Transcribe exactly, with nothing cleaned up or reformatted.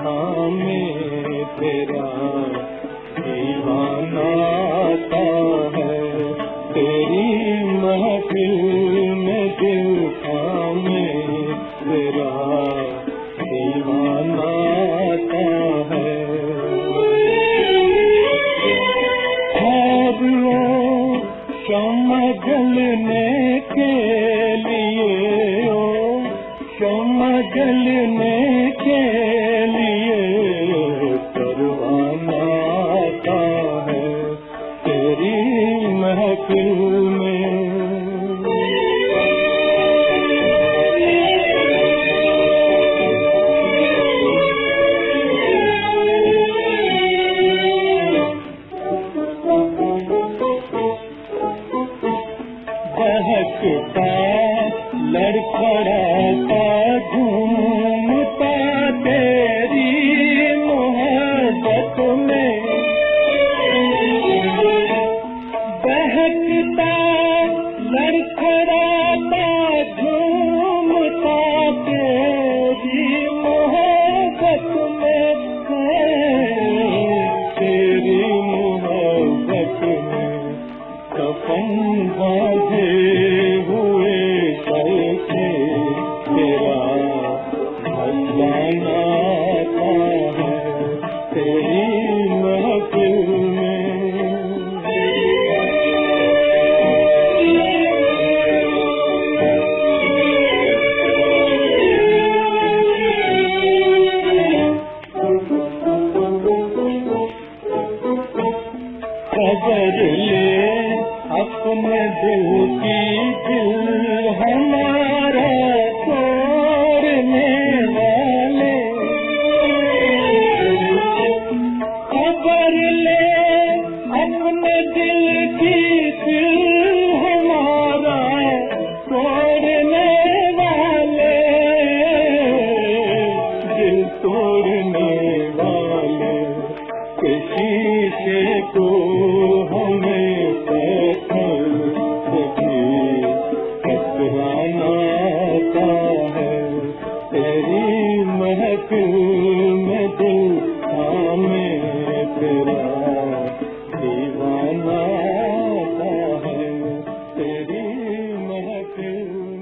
थामे तेरा दीवाना आता है, तेरी महफिल में दिल थामे तेरा दीवाना आता है। अब वो शम्मा जलने के लिए, ओ शम्मा जलने के लिए परवाना आता है तेरी महफिल में। बहकता लड़खड़ाता घूमता तेरी मोहब्बत में, बहकता लड़खड़ाता घूमता तेरी मोहब्बत में, तेरी मोहब्बत में कफन बांधे हुए कैसे तेरा मस्ताना आता है तेरी महफिल में। खबर ले अपने दिल की, दिल हमारा तोड़ने वाले, खबर ले अपने दिल की, दिल हमारा तोड़ने वाले, दिल तोड़ने वाले किसी से को हमें पत्थर से टकराना आता है तेरी महफिल में दिल थामे तेरा दीवाना आता है तेरी महफिल।